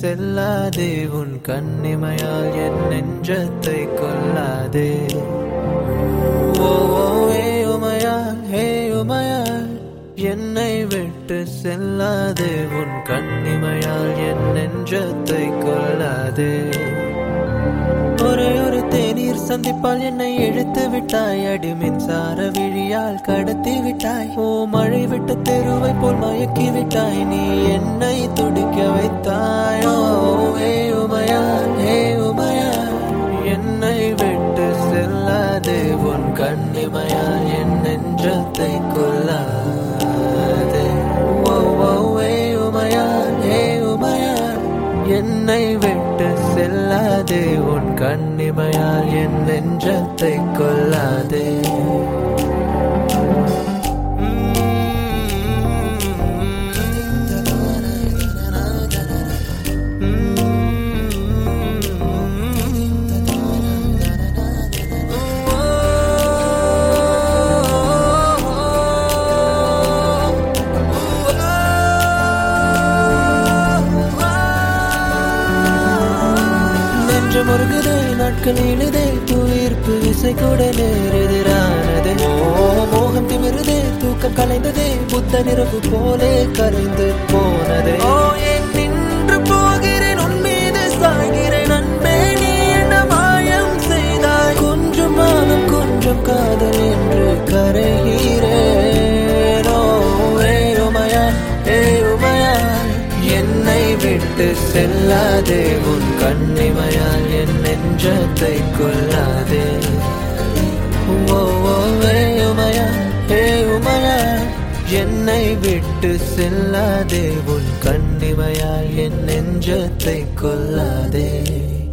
செல்லாதே உன் கண்ணிமையால் என் நெஞ்சத்தை கொல்லாதே. ஓ ஹே உமையால் ஹே உமையால் என்னை விட்டு செல்லாதே உன் கண்ணிமையால் என் நெஞ்சத்தை கொல்லாதே. ஒரே ஒரு தேநீர் சந்திப்பால் என்னை இழுத்து விட்டாய், அடி மின்சார விழியால் கடத்தி விட்டாய். ஓ மழை விட்ட தெருவை போல் மயக்கி விட்டாய், நீ என்னை துடிக்க வைத்தாய். ஓ ஹே உமையால் ஹே உமையால் என்னை விட்டு செல்லாதே உன் கண்ணிமையால் என் நெஞ்சத்தை கொல்லாதே. ஓ ஹே உமையால் ஹே உமையால் என்னை விட்டு செல்லாதே உன் கண்ணிமையால் என் நெஞ்சத்தை கொல்லாதே. முருகுதே நாட்கள் இழுதே, புவியீர்ப்பு விசை கூட நேரெதிரானதே. ஓ மோகம் திமிருதே, தூக்கம் கலைந்ததே, புத்த நிறவு போலே கரைந்து போனதே. ஓ ஏன் நின்று போகிறேன் உன் மீது சாய்கிறேன் அன்பே, நீ என்ன மாயம் செய்தாய். கொஞ்சம் மானம் கொஞ்சம் காதல் என்று கரைகிறேன். ஓ ஹே உமையால் ஹே உமையால் என்னை விட்டு செல்லாதே உன் கண்ணிமையால் என் நெஞ்சத்தை கொல்லாதே. ஓ ஹே உமையால் ஹே உமையால் என்னை விட்டு செல்லாதே உன் கண்ணிமையால் என் நெஞ்சத்தை கொல்லாதே.